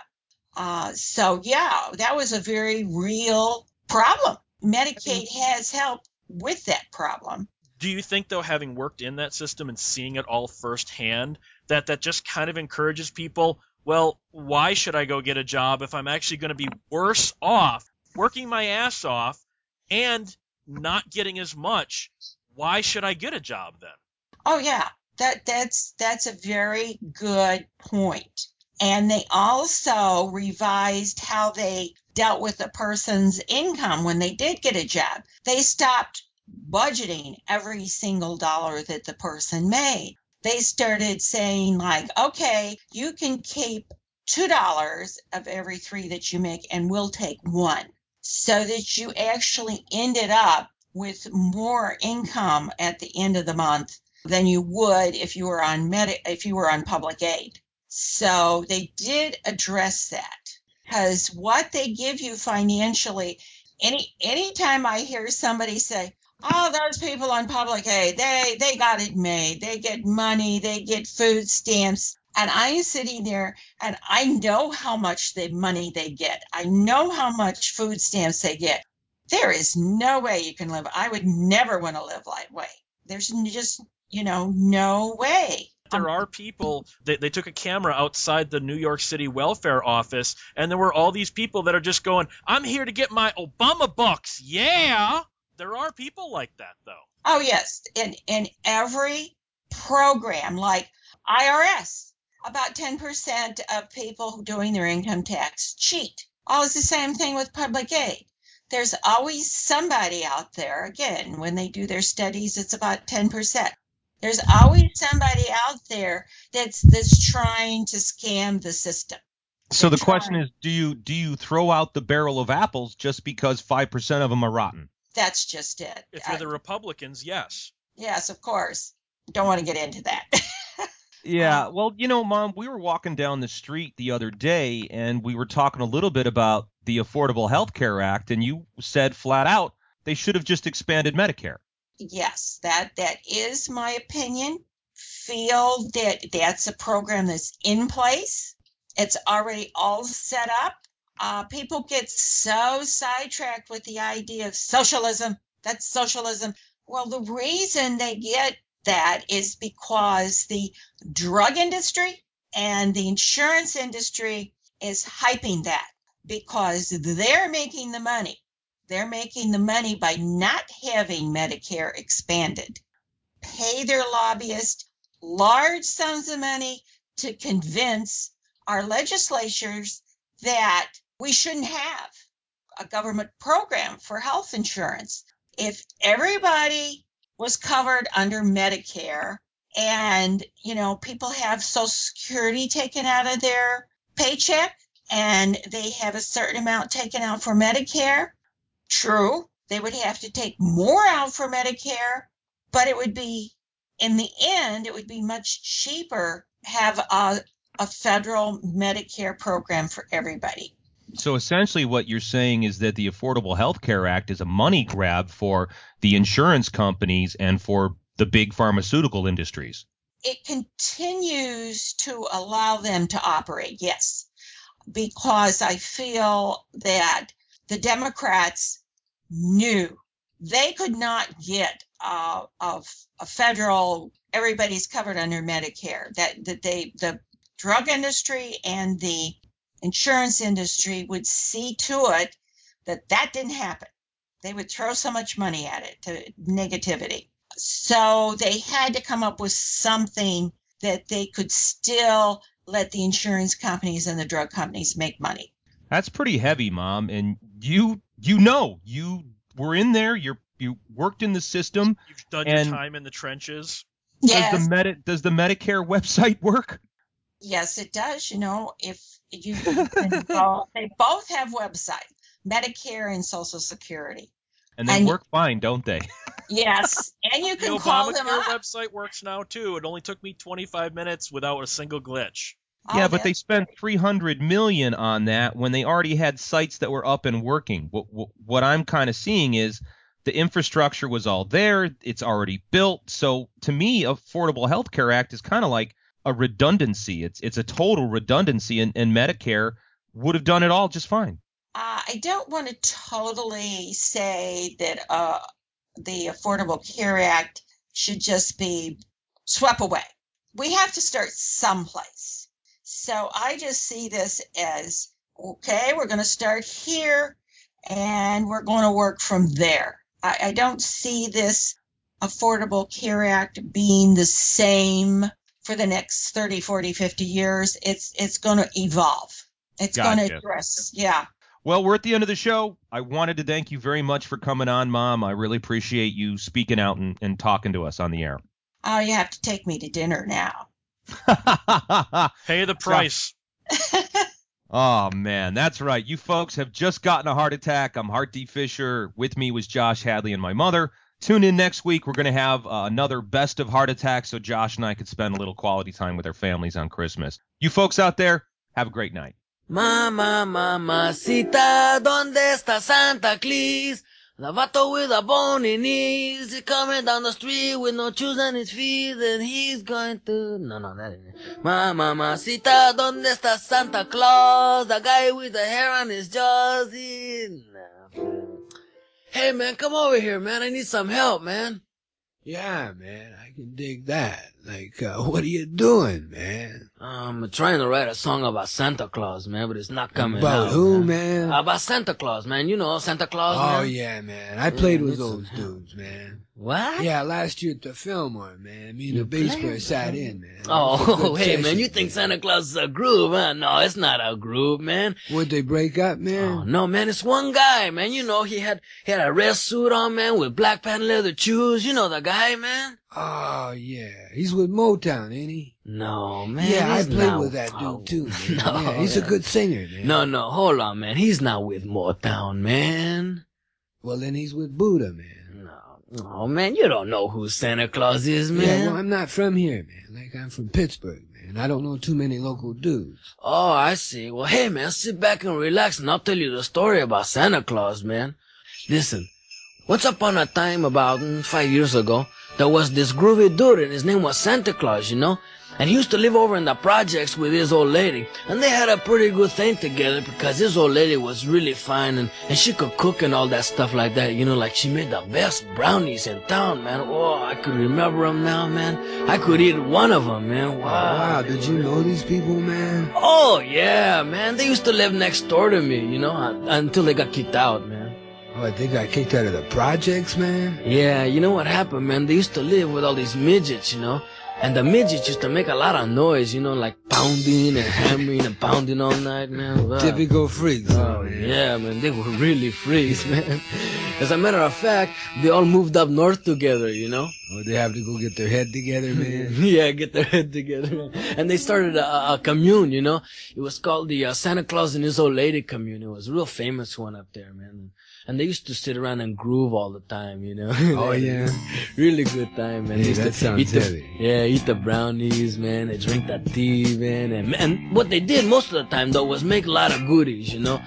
So yeah, that was a very real problem. Medicaid has helped with that problem. Do you think, though, having worked in that system and seeing it all firsthand, that just kind of encourages people, well, why should I go get a job if I'm actually going to be worse off working my ass off and not getting as much? Why should I get a job then? Oh, yeah, that's a very good point. And they also revised how they dealt with a person's income when they did get a job. They stopped budgeting every single dollar that the person made. They started saying, like, okay, you can keep $2 of every 3 that you make and we'll take 1, so that you actually ended up with more income at the end of the month than you would if you were on public aid. So they did address that, because what they give you financially, anytime I hear somebody say, oh, those people on public aid, they got it made. They get money, they get food stamps. And I'm sitting there and I know how much the money they get. I know how much food stamps they get. There is no way you can live. I would never want to live that way. There's just, no way. There are people, they took a camera outside the New York City welfare office, and there were all these people that are just going, I'm here to get my Obama bucks. Yeah. There are people like that, though. Oh, yes. In every program, like IRS, about 10% of people doing their income tax cheat. Oh, it's the same thing with public aid. There's always somebody out there, again, when they do their studies, it's about 10%. There's always somebody out there that's trying to scam the system. So the question is, do you throw out the barrel of apples just because 5% of them are rotten? That's just it. If you're the Republicans, yes. Yes, of course. Don't want to get into that. Yeah, well, Mom, we were walking down the street the other day and we were talking a little bit about the Affordable Health Care Act, and you said flat out they should have just expanded Medicare. Yes, that is my opinion. Feel that that's a program that's in place. It's already all set up. People get so sidetracked with the idea of socialism. That's socialism. Well, the reason they get that is because the drug industry and the insurance industry is hyping that, because they're making the money. They're making the money by not having Medicare expanded. Pay their lobbyists large sums of money to convince our legislatures that we shouldn't have a government program for health insurance. If everybody was covered under Medicare and, people have Social Security taken out of their paycheck and they have a certain amount taken out for Medicare, true, they would have to take more out for Medicare, but it would be, in the end, it would be much cheaper to have a federal Medicare program for everybody. So essentially what you're saying is that the Affordable Health Care Act is a money grab for the insurance companies and for the big pharmaceutical industries. It continues to allow them to operate, yes. because I feel that the Democrats knew they could not get a federal, everybody's covered under Medicare, that the drug industry and the insurance industry would see to it that didn't happen. They would throw so much money at it, to negativity. So they had to come up with something that they could still let the insurance companies and the drug companies make money. That's pretty heavy, Mom. And you were in there. You worked in the system. You've done your time in the trenches. Yes. Does the Medicare website work? Yes, it does. If you can go, they both have websites, Medicare and Social Security. And they work fine, don't they? Yes, and you can call them up. The Obamacare website works now, too. It only took me 25 minutes without a single glitch. Yeah, but they spent $300 million on that when they already had sites that were up and working. What I'm kind of seeing is the infrastructure was all there. It's already built. So to me, Affordable Health Care Act is kind of like a redundancy. It's a total redundancy, and Medicare would have done it all just fine. I don't want to totally say that the Affordable Care Act should just be swept away. We have to start someplace. So I just see this as, okay, we're going to start here and we're going to work from there. I don't see this Affordable Care Act being the same for the next 30, 40, 50 years. It's going to evolve. It's going to address, yeah. Well, we're at the end of the show. I wanted to thank you very much for coming on, Mom. I really appreciate you speaking out and talking to us on the air. Oh, you have to take me to dinner now. Pay the price. Oh, man, that's right. You folks have just gotten a heart attack. I'm Hart D. Fisher. With me was Josh Hadley and my mother. Tune in next week. We're going to have another best of heart attacks so Josh and I could spend a little quality time with our families on Christmas. You folks out there, have a great night. Mamacita, ¿dónde está Santa Claus? The vato with a bony knees, he's coming down the street with no shoes on his feet, and he's going to... No, that ain't it. Mamacita, ¿dónde está Santa Claus? The guy with the hair on his jaws, Hey, man, come over here, man. I need some help, man. Yeah, man, I can dig that. Like, what are you doing, man? I'm trying to write a song about Santa Claus, man, but it's not coming out. About who, man? About Santa Claus, man. You know Santa Claus, man? Oh, yeah, man. I played with those dudes, man. What? Yeah, last year at the Fillmore, man. Me and the bass player sat in, man. Oh, hey, man, you think Santa Claus is a groove, huh? No, it's not a groove, man. Would they break up, man? Oh, no, man, it's one guy, man. You know, he had a red suit on, man, with black patent leather shoes. You know the guy, man? Oh, yeah. He's with Motown, ain't he? No, man. Yeah, I played with that dude, too, man. No, yeah, he's a good singer, man. No, hold on, man. He's not with Motown, man. Well, then he's with Buddha, man. Oh, man, you don't know who Santa Claus is, man. Yeah, well, I'm not from here, man. Like, I'm from Pittsburgh, man. I don't know too many local dudes. Oh, I see. Well, hey, man, sit back and relax, and I'll tell you the story about Santa Claus, man. Listen, once upon a time, about 5 years ago, there was this groovy dude, and his name was Santa Claus, you know? And he used to live over in the projects with his old lady. And they had a pretty good thing together because his old lady was really fine and she could cook and all that stuff like that. You know, like she made the best brownies in town, man. Oh, I could remember them now, man. I could eat one of them, man. Wow. Did you know these people, man? Oh, yeah, man. They used to live next door to me, you know, until they got kicked out, man. Oh, they got kicked out of the projects, man? Yeah, you know what happened, man? They used to live with all these midgets, you know? And the midgets used to make a lot of noise, you know, like pounding and hammering and pounding all night, man. Wow. Typical freaks, man. Yeah, man, they were really freaks, man. As a matter of fact, they all moved up north together, you know. Oh, they have to go get their head together, man. Yeah, get their head together, man. And they started a commune, you know. It was called the Santa Claus and His Old Lady Commune. It was a real famous one up there, man. And they used to sit around and groove all the time, you know. Oh, yeah. Really good time, man. Hey, that sounds heavy. Eat the brownies, man. They drink that tea, man. And what they did most of the time, though, was make a lot of goodies, you know. Oh,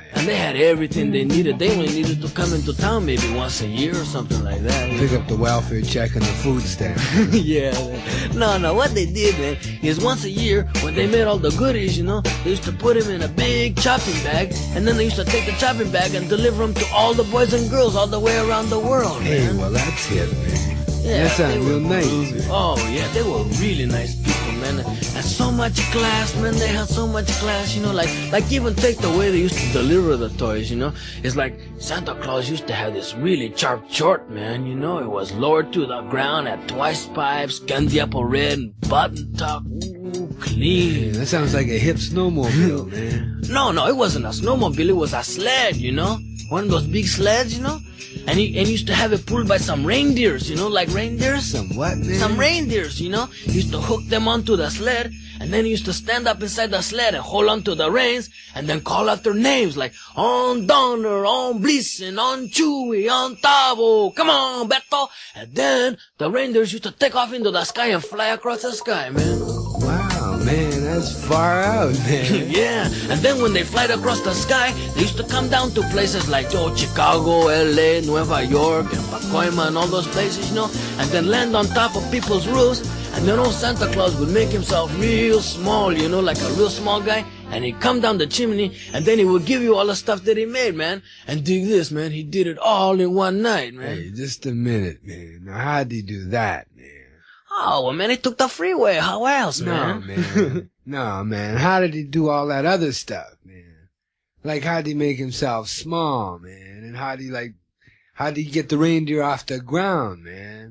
And they had everything they needed. They only needed to come into town maybe once a year or something like that. Pick up the welfare check and the food stamp. Yeah, man. No, what they did, man, is once a year, when they made all the goodies, they used to put them in a big chopping bag, and then they used to take the chopping bag and deliver them to all the boys and girls all the way around the world, Hey, man. well, that's hip, man. Yeah, that sounds real nice. Oh, yeah, they were really nice people, man. And so much class, man. They had so much class, like even take the way they used to deliver the toys, It's like Santa Claus used to have this really sharp short, man, It was lowered to the ground, had twice pipes, candy apple red, and button top. Ooh, clean. Yeah, that sounds like a hip snowmobile, man. No, it wasn't a snowmobile. It was a sled, One of those big sleds, And he used to have it pulled by some reindeers, like reindeers. Some what, man? Some reindeers, He used to hook them onto the sled, and then he used to stand up inside the sled and hold onto the reins, and then call out their names like, on Donner, on Blitzen, on Chewy, on Tavo, come on, Beto. And then the reindeers used to take off into the sky and fly across the sky, man. Wow, man, that's far out, man. Yeah, and then when they fly across the sky, they used to come down to places like Chicago, LA, Nueva York, and Pacoima, and all those places, and then land on top of people's roofs, and then old Santa Claus would make himself real small, like a real small guy, and he'd come down the chimney, and then he would give you all the stuff that he made, man. And dig this, man, he did it all in one night, man. Hey, just a minute, man. Now, how'd he do that, man? Oh, well, man, he took the freeway. How else, man? No, man. No, man. How did he do all that other stuff, man? Like, how'd he make himself small, man? And how'd he get the reindeer off the ground, man?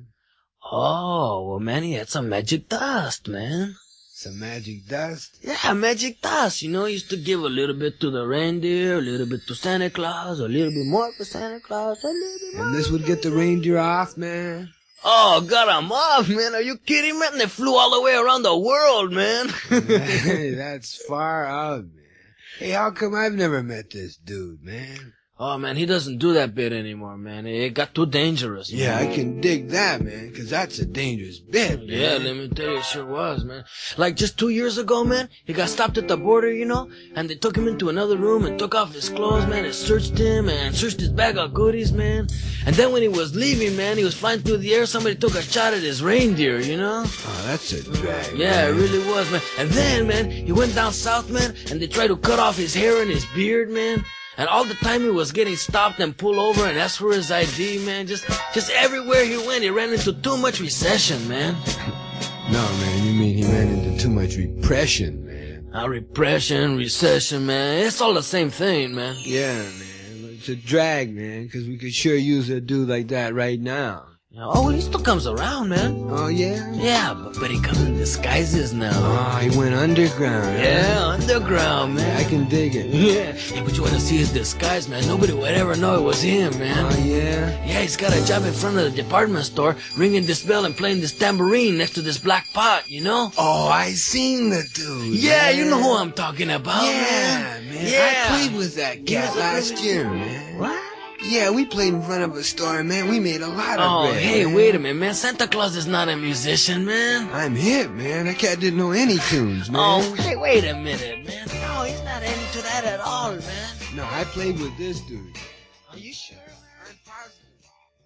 Oh, well, man, he had some magic dust, man. Some magic dust? Yeah, magic dust. He used to give a little bit to the reindeer, a little bit to Santa Claus, a little bit more for Santa Claus, a little bit more. And this would get the reindeer off, man? Oh, got him off, man. Are you kidding, man? They flew all the way around the world, man. Hey, that's far out, man. Hey, how come I've never met this dude, man? Oh, man, he doesn't do that bit anymore, man. It got too dangerous, man. Yeah, I can dig that, man, 'cause that's a dangerous bit, man. Yeah, let me tell you, it sure was, man. Like, just 2 years ago, man, he got stopped at the border, and they took him into another room and took off his clothes, man, and searched him and searched his bag of goodies, man. And then when he was leaving, man, he was flying through the air, somebody took a shot at his reindeer, Oh, that's a drag, Yeah, man. it really was, man. And then, man, he went down south, man, and they tried to cut off his hair and his beard, man. And all the time he was getting stopped and pulled over and asked for his ID, man. Just everywhere he went, he ran into too much recession, man. No, man, you mean he ran into too much repression, man. Repression, recession, man. It's all the same thing, man. Yeah, man. It's a drag, man, 'cause we could sure use a dude like that right now. Oh, he still comes around, man. Oh, yeah? Yeah, but he comes in disguises now. Oh, he went underground. Yeah, underground, man. Yeah, I can dig it. Yeah. Hey, but you want to see his disguise, man? Nobody would ever know it was him, man. Oh, yeah? Yeah, he's got a job in front of the department store, ringing this bell and playing this tambourine next to this black pot, Oh, I seen the dude. Yeah, man. you know who I'm talking about, Yeah, man. Yeah. I played with that cat last year, man. What? Yeah, we played in front of a store, man. We made a lot of bread. Hey, man. wait a minute, man. Santa Claus is not a musician, man. I'm hip, man. That cat didn't know any tunes, man. Oh, hey, wait a minute, man. No, he's not into that at all, man. No, I played with this dude. Are you sure, man? I'm positive.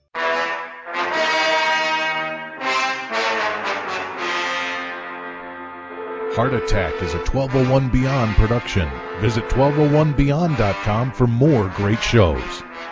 Heart Attack is a 1201 Beyond production. Visit 1201beyond.com for more great shows.